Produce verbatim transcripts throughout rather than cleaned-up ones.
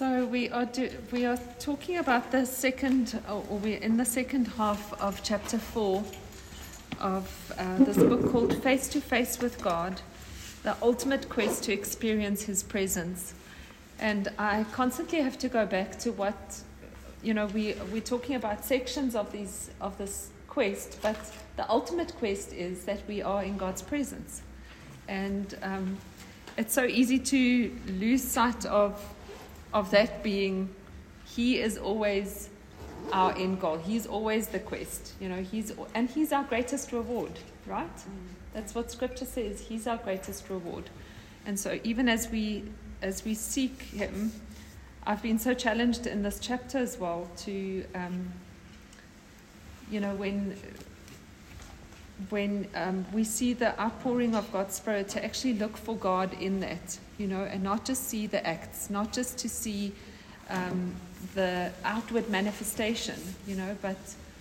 So we are do, we are talking about the second, or we're in the second half of chapter four of uh, this book called Face to Face with God, the ultimate quest to experience His presence. And I constantly have to go back to what, you know, we we're talking about sections of these of this quest, but the ultimate quest is that we are in God's presence, and um, it's so easy to lose sight of. of that being, He is always our end goal. He's always the quest, you know, he's, and He's our greatest reward, right? Mm. That's what Scripture says. He's our greatest reward. And so even as we, as we seek Him, I've been so challenged in this chapter as well to, um, you know, when, when um, we see the outpouring of God's Spirit, to actually look for God in that, you know, and not just see the acts, not just to see um, the outward manifestation, you know, but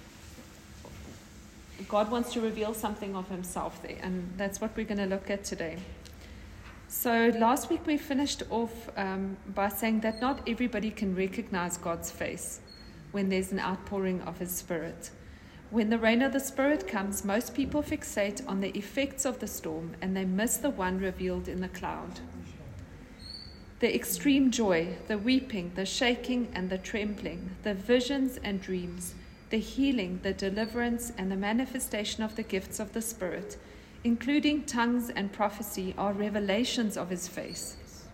God wants to reveal something of Himself there, and that's what we're going to look at today. So last week we finished off um, by saying that not everybody can recognize God's face when there's an outpouring of His Spirit. When the rain of the Spirit comes, most people fixate on the effects of the storm and they miss the one revealed in the cloud. The extreme joy, the weeping, the shaking and the trembling, the visions and dreams, the healing, the deliverance and the manifestation of the gifts of the Spirit, including tongues and prophecy, are revelations of His face.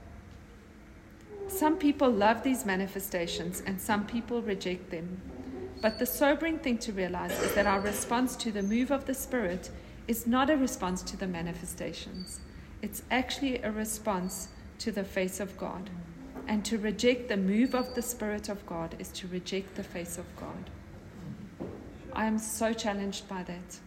Some people love these manifestations and some people reject them. But the sobering thing to realize is that our response to the move of the Spirit is not a response to the manifestations. It's actually a response to the face of God. And to reject the move of the Spirit of God is to reject the face of God. I am so challenged by that.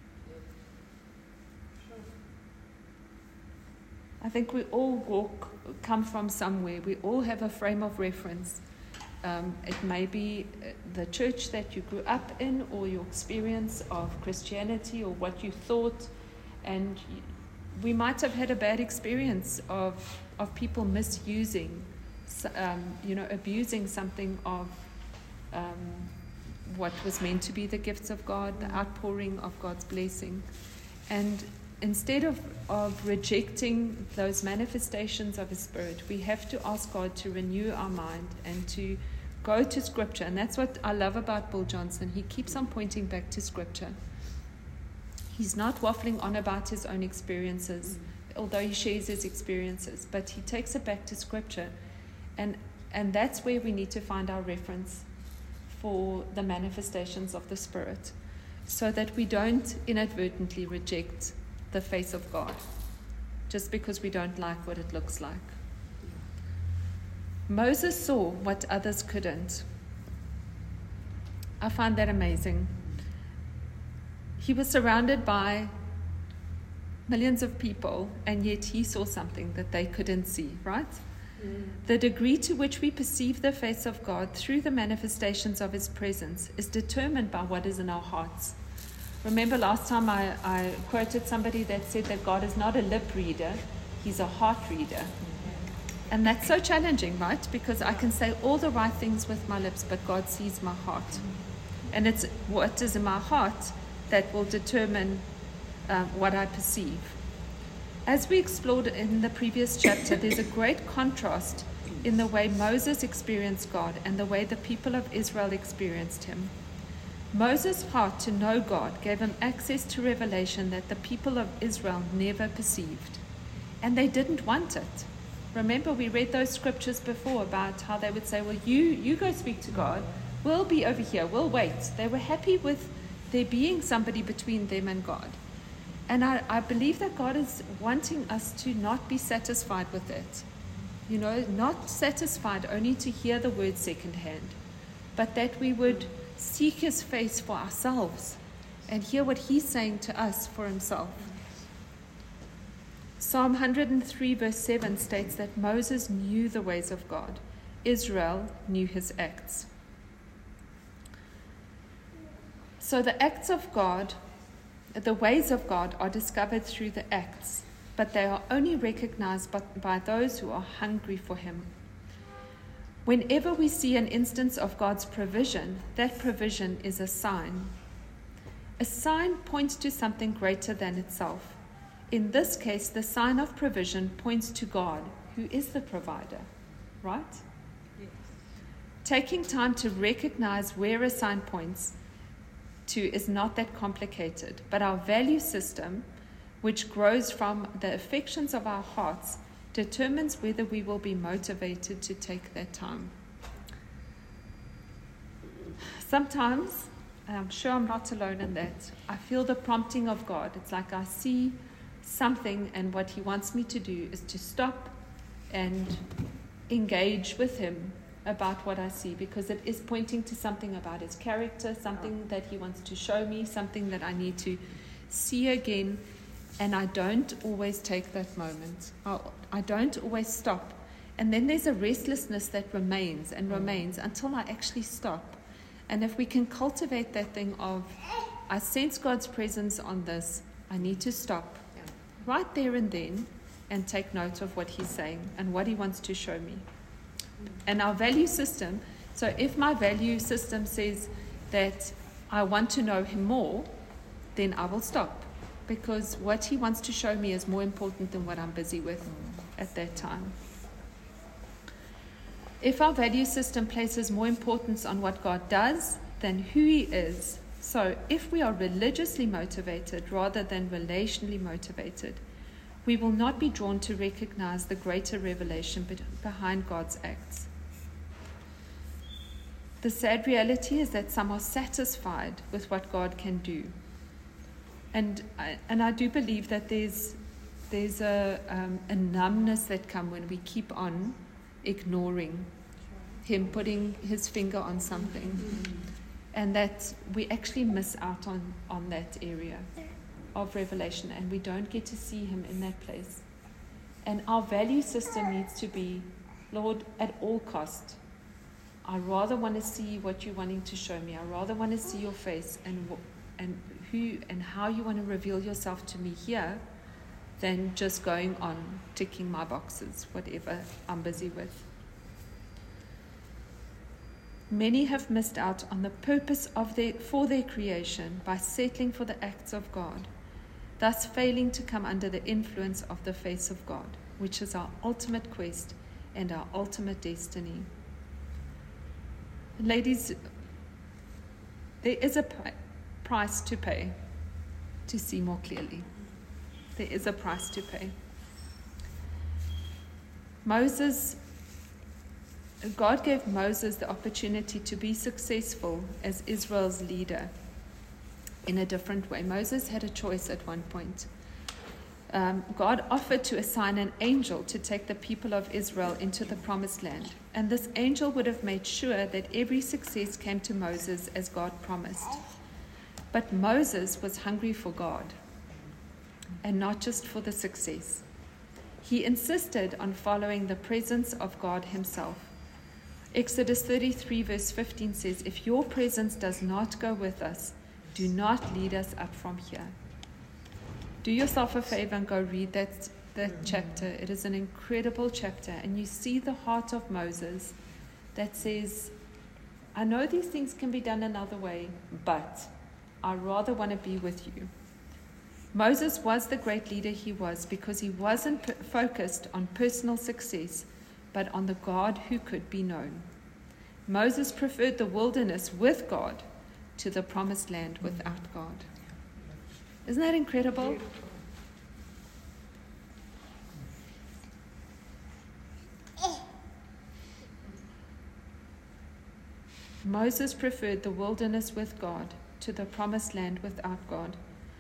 I think we all walk, come from somewhere. We all have a frame of reference. Um, it may be the church that you grew up in, or your experience of Christianity, or what you thought, and we might have had a bad experience of of people misusing, um, you know, abusing something of um, what was meant to be the gifts of God, the outpouring of God's blessing, and instead of of rejecting those manifestations of His Spirit, we have to ask God to renew our mind and to go to Scripture. And that's what I love about Bill Johnson. He keeps on pointing back to Scripture. He's not waffling on about his own experiences, although he shares his experiences, but he takes it back to Scripture. And, and that's where we need to find our reference for the manifestations of the Spirit, so that we don't inadvertently reject the face of God just because we don't like what it looks like. Moses saw what others couldn't. I find that amazing. He was surrounded by millions of people, and yet he saw something that they couldn't see, right? Mm. The degree to which we perceive the face of God through the manifestations of His presence is determined by what is in our hearts. Remember last time I, I quoted somebody that said that God is not a lip reader, He's a heart reader. And that's so challenging, right? Because I can say all the right things with my lips, but God sees my heart. And it's what is in my heart that will determine uh, what I perceive. As we explored in the previous chapter, there's a great contrast in the way Moses experienced God and the way the people of Israel experienced Him. Moses' heart to know God gave him access to revelation that the people of Israel never perceived. And they didn't want it. Remember, we read those scriptures before about how they would say, well, you, you go speak to God. We'll be over here. We'll wait. They were happy with there being somebody between them and God. And I, I believe that God is wanting us to not be satisfied with it. You know, not satisfied only to hear the word secondhand, but that we would seek His face for ourselves and hear what He's saying to us for Himself. Psalm one hundred three verse seven states that Moses knew the ways of God. Israel knew His acts. So the acts of God, the ways of God are discovered through the acts, but they are only recognized by, by those who are hungry for Him. Whenever we see an instance of God's provision, that provision is a sign. A sign points to something greater than itself. In this case, the sign of provision points to God, who is the provider, right? Yes. Taking time to recognize where a sign points to is not that complicated, but our value system, which grows from the affections of our hearts, determines whether we will be motivated to take that time. Sometimes, and I'm sure I'm not alone in that, I feel the prompting of God. It's like I see something, and what he wants me to do is to stop and engage with him about what I see, because it is pointing to something about his character, something that he wants to show me, something that I need to see again. And I don't always take that moment. I'll, I don't always stop. And then there's a restlessness that remains and remains until I actually stop. And if we can cultivate that thing of, I sense God's presence on this, I need to stop right there and then and take note of what he's saying and what he wants to show me. And our value system, so if my value system says that I want to know him more, then I will stop. Because what he wants to show me is more important than what I'm busy with at that time. If our value system places more importance on what God does than who he is, so if we are religiously motivated rather than relationally motivated, we will not be drawn to recognize the greater revelation behind God's acts. The sad reality is that some are satisfied with what God can do. And I, and I do believe that there's there's a um, a numbness that comes when we keep on ignoring him putting his finger on something, mm-hmm. and that we actually miss out on, on that area of revelation, and we don't get to see him in that place. And our value system needs to be, Lord, at all cost, I rather want to see what you're wanting to show me. I rather want to see your face and and who and how you want to reveal yourself to me here than just going on ticking my boxes, whatever I'm busy with. Many have missed out on the purpose of their, for their creation by settling for the acts of God, thus failing to come under the influence of the face of God, which is our ultimate quest and our ultimate destiny. Ladies, there is a price to pay to see more clearly. There is a price to pay. Moses, God gave Moses the opportunity to be successful as Israel's leader in a different way. Moses had a choice at one point. Um, God offered to assign an angel to take the people of Israel into the promised land. And this angel would have made sure that every success came to Moses as God promised. But Moses was hungry for God, and not just for the success. He insisted on following the presence of God himself. Exodus thirty-three verse fifteen says, "If your presence does not go with us, do not lead us up from here." Do yourself a favor and go read that, that chapter. It is an incredible chapter. And you see the heart of Moses that says, I know these things can be done another way, but I rather want to be with you. Moses was the great leader he was because he wasn't p- focused on personal success, but on the God who could be known. Moses preferred the wilderness with God to the promised land without God. Isn't that incredible? Moses preferred the wilderness with God to the promised land without God.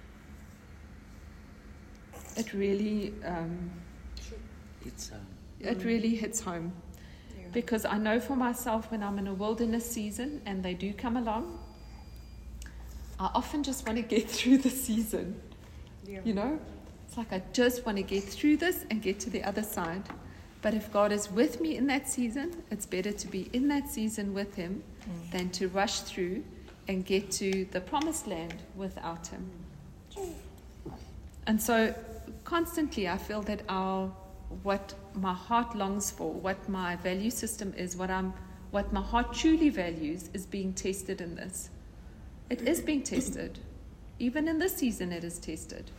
It really, um, it's, uh, it really hits home. Yeah. Because I know for myself when I'm in a wilderness season, and they do come along, I often just want to get through the season. Yeah. You know, it's like I just want to get through this and get to the other side. But if God is with me in that season, it's better to be in that season with him mm. than to rush through and get to the promised land without him. And so constantly I feel that our what my heart longs for, what my value system is, what I'm, what my heart truly values, is being tested in this. It is being tested. Even in this season, it is tested.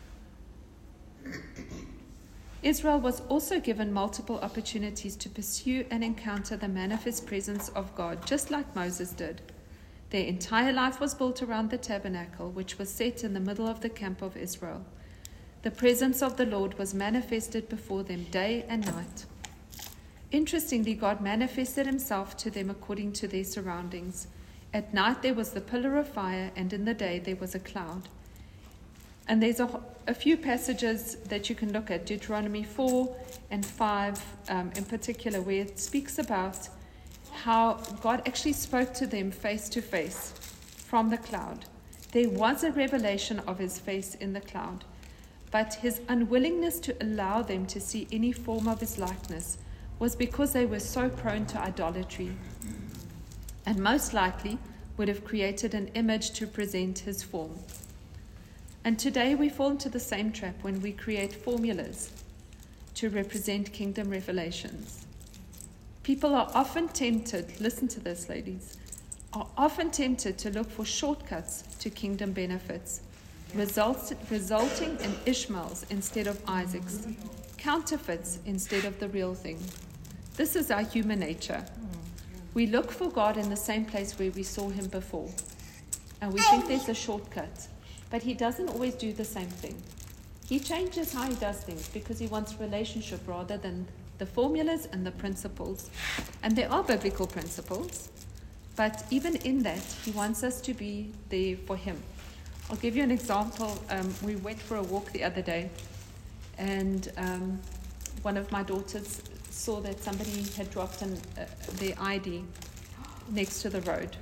Israel was also given multiple opportunities to pursue and encounter the manifest presence of God, just like Moses did. Their entire life was built around the tabernacle, which was set in the middle of the camp of Israel. The presence of the Lord was manifested before them day and night. Interestingly, God manifested himself to them according to their surroundings. At night there was the pillar of fire, and in the day there was a cloud. And there's a, a few passages that you can look at, Deuteronomy four and five um, in particular, where it speaks about how God actually spoke to them face to face from the cloud. There was a revelation of his face in the cloud, but his unwillingness to allow them to see any form of his likeness was because they were so prone to idolatry, and most likely would have created an image to present his form. And today we fall into the same trap when we create formulas to represent kingdom revelations. People are often tempted, listen to this, ladies, are often tempted to look for shortcuts to kingdom benefits, results, resulting in Ishmaels instead of Isaacs, counterfeits instead of the real thing. This is our human nature. We look for God in the same place where we saw him before, and we think there's a shortcut, but he doesn't always do the same thing. He changes how he does things because he wants relationship rather than the formulas and the principles. And there are biblical principles, but even in that, he wants us to be there for him. I'll give you an example. Um, we went for a walk the other day, and um, one of my daughters saw that somebody had dropped an, uh, their I D next to the road.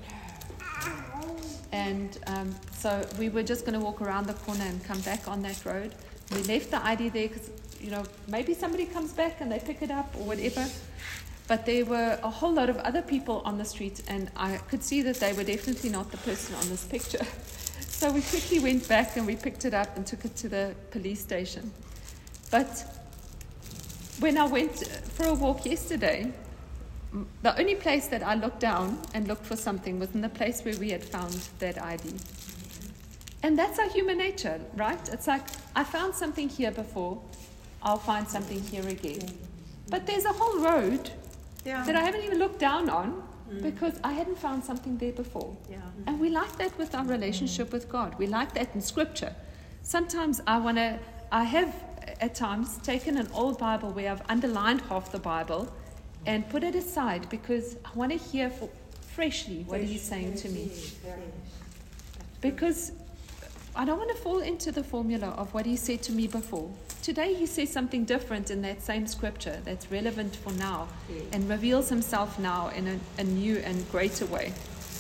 And um, so we were just going to walk around the corner and come back on that road. We left the I D there because, you know, maybe somebody comes back and they pick it up or whatever. But there were a whole lot of other people on the street, and I could see that they were definitely not the person on this picture. So we quickly went back and we picked it up and took it to the police station. But when I went for a walk yesterday, the only place that I looked down and looked for something was in the place where we had found that I D. And that's our human nature, right? It's like, I found something here before, I'll find something here again. But there's a whole road yeah. that I haven't even looked down on mm. because I hadn't found something there before. Yeah. And we like that with our relationship with God. We like that in Scripture. Sometimes I want to, I have at times taken an old Bible where I've underlined half the Bible and put it aside because I want to hear for, freshly what Fresh, he's saying to me. Because I don't want to fall into the formula of what he said to me before. Today he says something different in that same scripture that's relevant for now and reveals himself now in a, a new and greater way.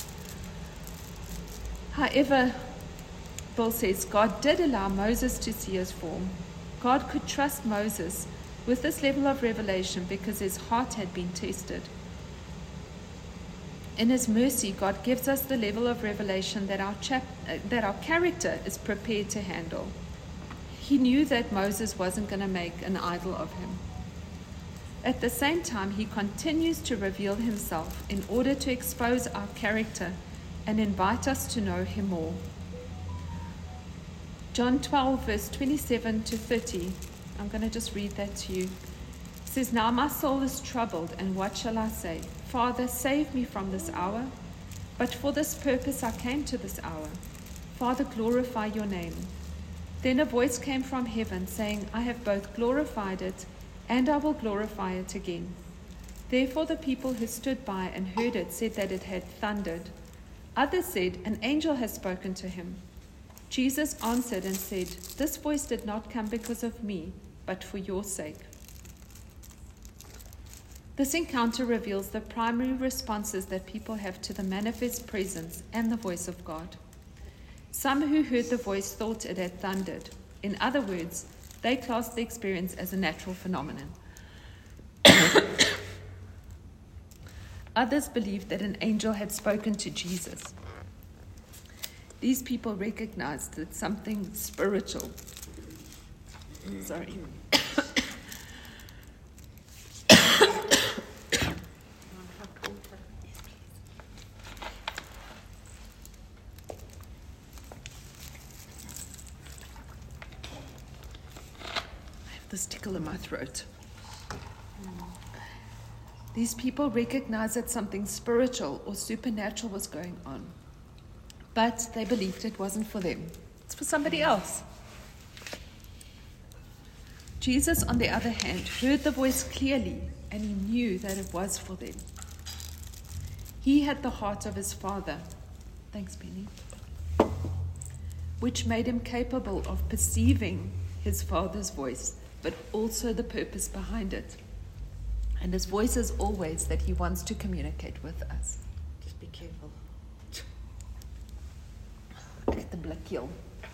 However, Bill says, God did allow Moses to see his form. God could trust Moses with this level of revelation because his heart had been tested. In his mercy, God gives us the level of revelation that our, chap- uh, that our character is prepared to handle. He knew that Moses wasn't going to make an idol of him. At the same time, he continues to reveal himself in order to expose our character and invite us to know him more. John twelve, verse twenty-seven to thirty. I'm going to just read that to you. It says, Now my soul is troubled, and what shall I say? Father, save me from this hour. But for this purpose I came to this hour. Father, glorify your name. Then a voice came from heaven, saying, I have both glorified it, and I will glorify it again. Therefore the people who stood by and heard it said that it had thundered. Others said, An angel has spoken to him. Jesus answered and said, This voice did not come because of me, but for your sake. This encounter reveals the primary responses that people have to the manifest presence and the voice of God. Some who heard the voice thought it had thundered. In other words, they classed the experience as a natural phenomenon. Others believed that an angel had spoken to Jesus. These people recognized that something spiritual, sorry, this tickle in my throat. These people recognized that something spiritual or supernatural was going on, but they believed it wasn't for them. It's for somebody else. Jesus, on the other hand, heard the voice clearly, and he knew that it was for them. He had the heart of his Father. Thanks, Penny. Which made him capable of perceiving his Father's voice, but also the purpose behind it. And his voice is always that he wants to communicate with us. Just be careful. At the black hill.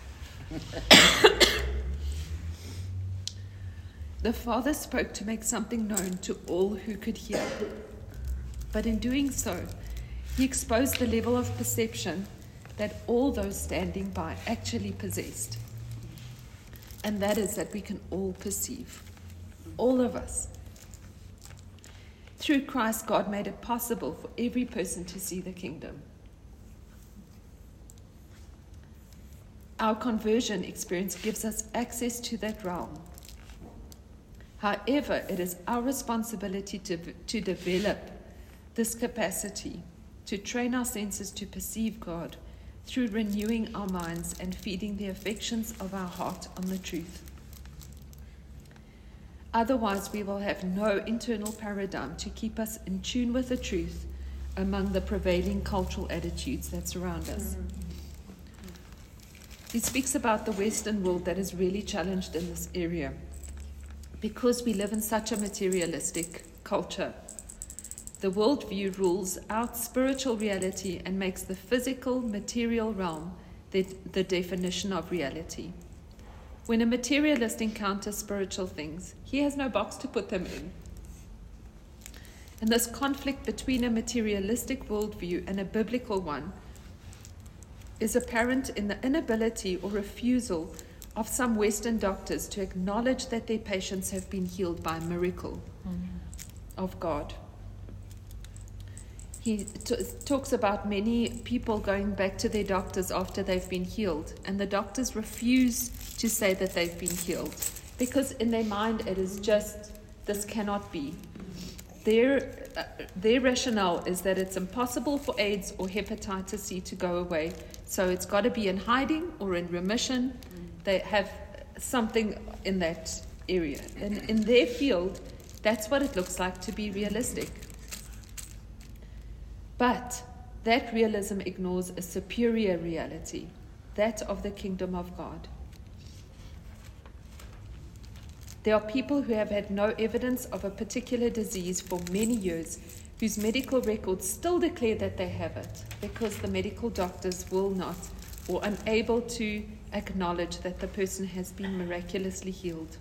The Father spoke to make something known to all who could hear. But in doing so, he exposed the level of perception that all those standing by actually possessed. And that is that we can all perceive. All of us. Through Christ, God made it possible for every person to see the kingdom. Our conversion experience gives us access to that realm. However, it is our responsibility to, to develop this capacity, to train our senses to perceive God through renewing our minds and feeding the affections of our heart on the truth. Otherwise, we will have no internal paradigm to keep us in tune with the truth among the prevailing cultural attitudes that surround us. He speaks about the Western world that is really challenged in this area. Because we live in such a materialistic culture, the worldview rules out spiritual reality and makes the physical, material realm the, the definition of reality. When a materialist encounters spiritual things, he has no box to put them in. And this conflict between a materialistic worldview and a biblical one is apparent in the inability or refusal of some Western doctors to acknowledge that their patients have been healed by a miracle mm-hmm. of God. He t- talks about many people going back to their doctors after they've been healed, and the doctors refuse to say that they've been healed because in their mind it is just, this cannot be. Their, uh, their rationale is that it's impossible for AIDS or hepatitis C to go away, so it's got to be in hiding or in remission. They have something in that area. And in their field, that's what it looks like to be realistic. But that realism ignores a superior reality, that of the kingdom of God. There are people who have had no evidence of a particular disease for many years, whose medical records still declare that they have it, because the medical doctors will not or unable to acknowledge that the person has been miraculously healed.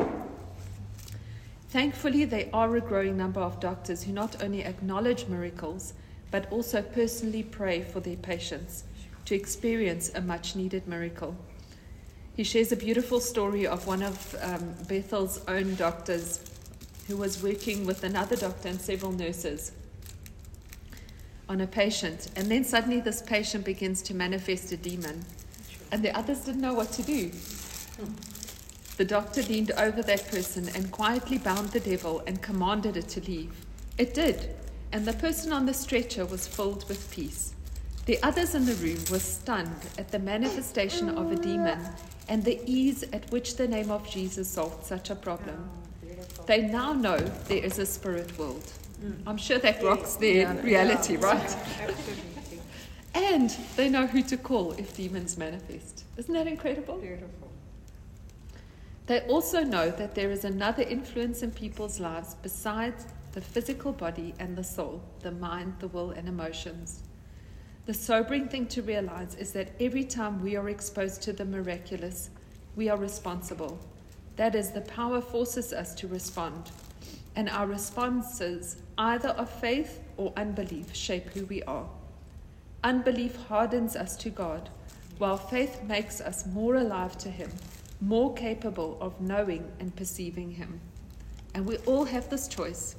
Thankfully, there are a growing number of doctors who not only acknowledge miracles, but also personally pray for their patients to experience a much-needed miracle. He shares a beautiful story of one of um, Bethel's own doctors who was working with another doctor and several nurses on a patient. And then suddenly this patient begins to manifest a demon. And the others didn't know what to do. The doctor leaned over that person and quietly bound the devil and commanded it to leave. It did. And the person on the stretcher was filled with peace. The others in the room were stunned at the manifestation of a demon and the ease at which the name of Jesus solved such a problem. Oh, they now know there is a spirit world. Mm. I'm sure that rocks their yeah, reality, yeah. right? And they know who to call if demons manifest. Isn't that incredible? Beautiful. They also know that there is another influence in people's lives besides the physical body and the soul, the mind, the will, and emotions. The sobering thing to realize is that every time we are exposed to the miraculous, we are responsible. That is, the power forces us to respond. And our responses, either of faith or unbelief, shape who we are. Unbelief hardens us to God, while faith makes us more alive to Him, more capable of knowing and perceiving Him. And we all have this choice.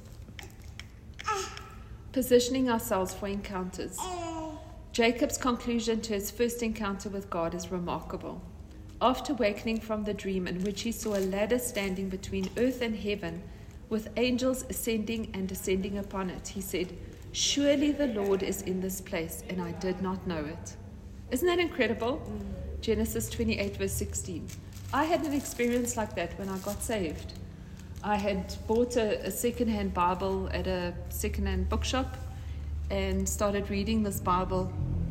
Positioning ourselves for encounters. Jacob's conclusion to his first encounter with God is remarkable. after wakening from the dream in which he saw a ladder standing between earth and heaven, with angels ascending and descending upon it, he said, "Surely the Lord is in this place, and I did not know it." Isn't that incredible? Mm. Genesis twenty-eight, verse sixteen. I had an experience like that when I got saved. I had bought a, a second-hand Bible at a second-hand bookshop and started reading this Bible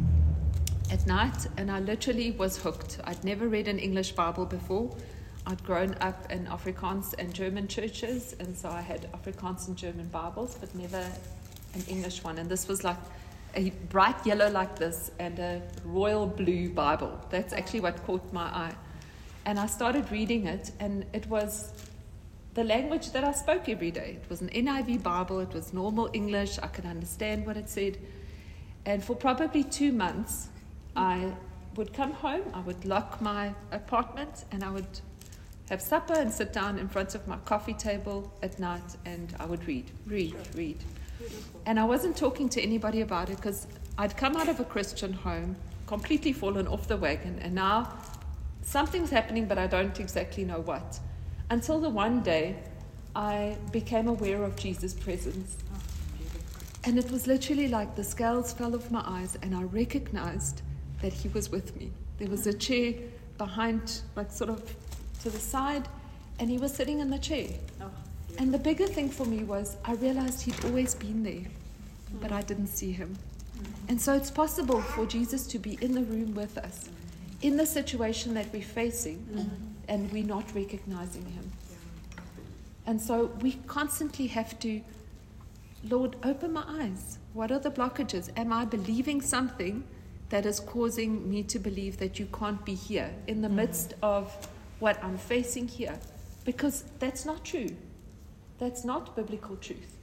at night, and I literally was hooked. I'd never read an English Bible before. I'd grown up in Afrikaans and German churches, and so I had Afrikaans and German Bibles, but never an English one. And this was like a bright yellow like this and a royal blue Bible. That's actually what caught my eye. And I started reading it, and it was the language that I spoke every day. It was an N I V Bible. It was normal English. I could understand what it said. And for probably two months, I would come home, I would lock my apartment, and I would have supper and sit down in front of my coffee table at night, and I would read, read, read. And I wasn't talking to anybody about it because I'd come out of a Christian home, completely fallen off the wagon, and now something's happening, but I don't exactly know what. Until the one day I became aware of Jesus' presence. And it was literally like the scales fell off my eyes, and I recognized that he was with me. There was a chair behind, like sort of to the side, and he was sitting in the chair. Oh, and the bigger thing for me was I realized he'd always been there, but I didn't see him. And so it's possible for Jesus to be in the room with us, in the situation that we're facing, and we're not recognizing him. And so we constantly have to, Lord, open my eyes. What are the blockages? Am I believing something that is causing me to believe that you can't be here in the midst of what I'm facing here? Because that's not true. That's not biblical truth.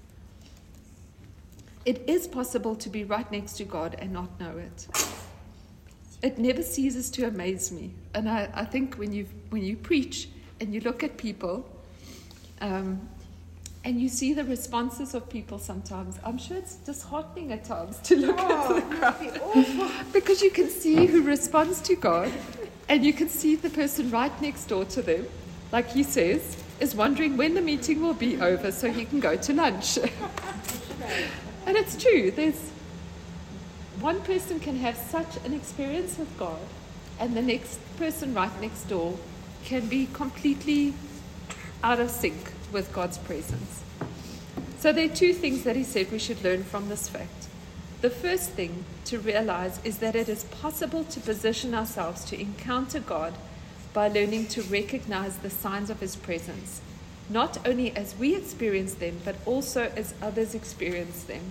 It is possible to be right next to God and not know it. It never ceases to amaze me. And I, I think when you when you preach and you look at people, um, and you see the responses of people sometimes, I'm sure it's disheartening at times to look oh, at the crowd. Because you can see who responds to God, and you can see the person right next door to them, like he says, is wondering when the meeting will be over so he can go to lunch. And it's true. There's one person can have such an experience with God, and the next person right next door can be completely out of sync with God's presence. So there are two things that he said we should learn from this fact. The first thing to realize is that it is possible to position ourselves to encounter God by learning to recognize the signs of his presence, not only as we experience them, but also as others experience them.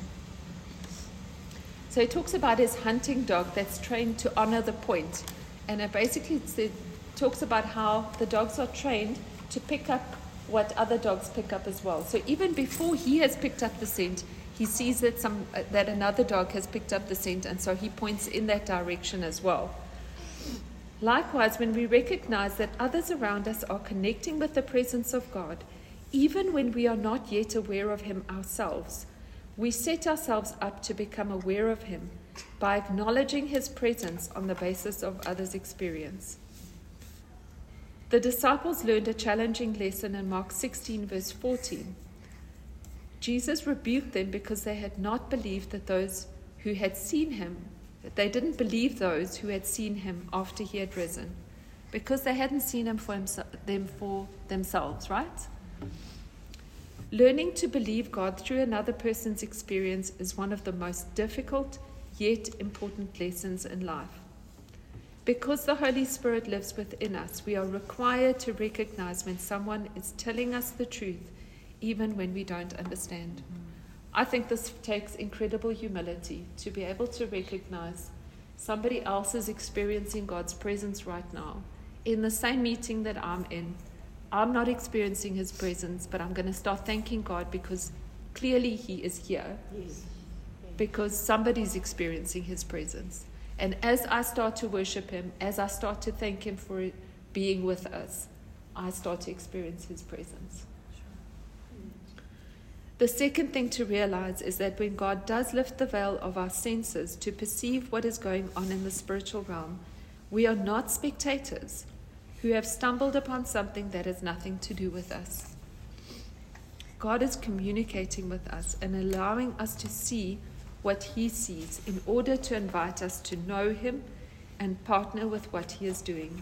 So he talks about his hunting dog that's trained to honor the point. And it basically it talks about how the dogs are trained to pick up what other dogs pick up as well. So even before he has picked up the scent, he sees that some uh, that another dog has picked up the scent, and so he points in that direction as well. Likewise, when we recognize that others around us are connecting with the presence of God, even when we are not yet aware of him ourselves, we set ourselves up to become aware of him by acknowledging his presence on the basis of others' experience. The disciples learned a challenging lesson in Mark sixteen, verse fourteen. Jesus rebuked them because they had not believed that those who had seen him, that they didn't believe those who had seen him after he had risen, because they hadn't seen him for himself, them for themselves, right? Learning to believe God through another person's experience is one of the most difficult yet important lessons in life. Because the Holy Spirit lives within us, we are required to recognize when someone is telling us the truth, even when we don't understand. I think this takes incredible humility to be able to recognize somebody else is experiencing God's presence right now. In the same meeting that I'm in, I'm not experiencing his presence, but I'm going to start thanking God because clearly he is here. Yes. Because somebody's experiencing his presence. And as I start to worship him, as I start to thank him for being with us, I start to experience his presence. The second thing to realize is that when God does lift the veil of our senses to perceive what is going on in the spiritual realm, we are not spectators, who have stumbled upon something that has nothing to do with us. God is communicating with us and allowing us to see what He sees in order to invite us to know Him and partner with what He is doing.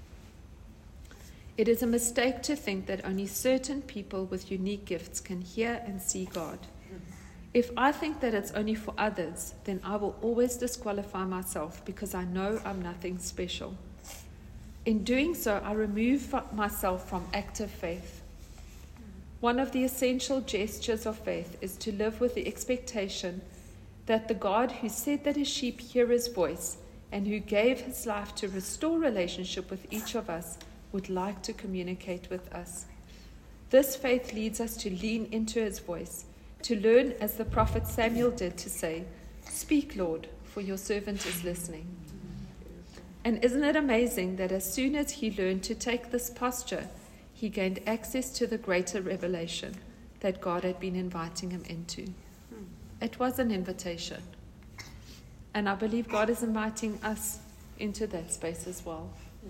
It is a mistake to think that only certain people with unique gifts can hear and see God. If I think that it's only for others, then I will always disqualify myself because I know I'm nothing special. In doing so, I remove myself from active faith. One of the essential gestures of faith is to live with the expectation that the God who said that His sheep hear His voice and who gave His life to restore relationship with each of us would like to communicate with us. This faith leads us to lean into His voice, to learn as the prophet Samuel did to say, "Speak, Lord, for your servant is listening." And isn't it amazing that as soon as he learned to take this posture, he gained access to the greater revelation that God had been inviting him into? It was an invitation. And I believe God is inviting us into that space as well.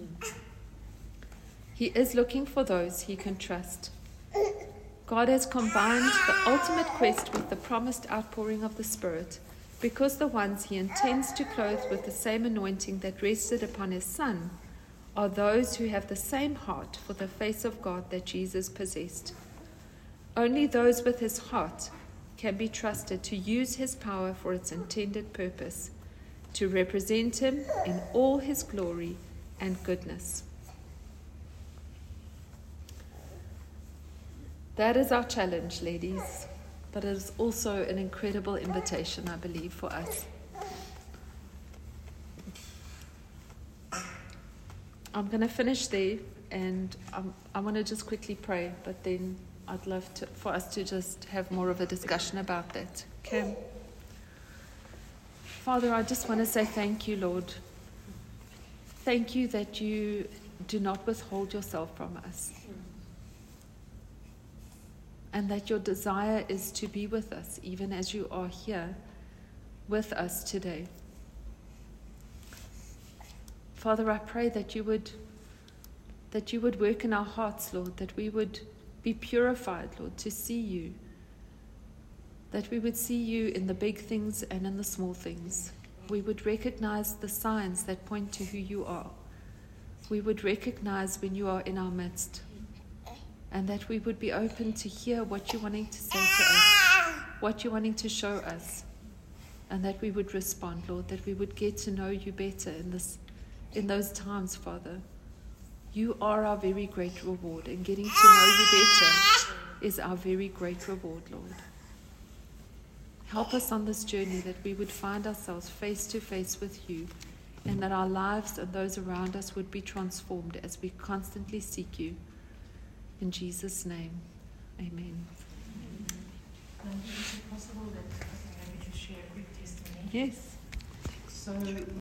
He is looking for those He can trust. God has combined the ultimate quest with the promised outpouring of the Spirit, because the ones He intends to clothe with the same anointing that rested upon His Son are those who have the same heart for the face of God that Jesus possessed. Only those with His heart can be trusted to use His power for its intended purpose, to represent Him in all His glory and goodness. That is our challenge, ladies, but it is also an incredible invitation, I believe, for us. I'm going to finish there, and I'm, I want to just quickly pray, but then I'd love to, for us to just have more of a discussion about that. Okay? Father, I just want to say thank you, Lord. Thank you that you do not withhold yourself from us, and that your desire is to be with us, even as you are here with us today. Father, I pray that you would that you would work in our hearts, Lord, that we would be purified, Lord, to see you, that we would see you in the big things and in the small things. We would recognize the signs that point to who you are. We would recognize when you are in our midst, and that we would be open to hear what you're wanting to say to us, what you're wanting to show us, and that we would respond, Lord, that we would get to know you better in this, in those times, Father. You are our very great reward, and getting to know you better is our very great reward, Lord. Help us on this journey, that we would find ourselves face to face with you, and that our lives and those around us would be transformed as we constantly seek you. In Jesus' name, amen. Is it possible that I can maybe just share a quick testimony? Yes. So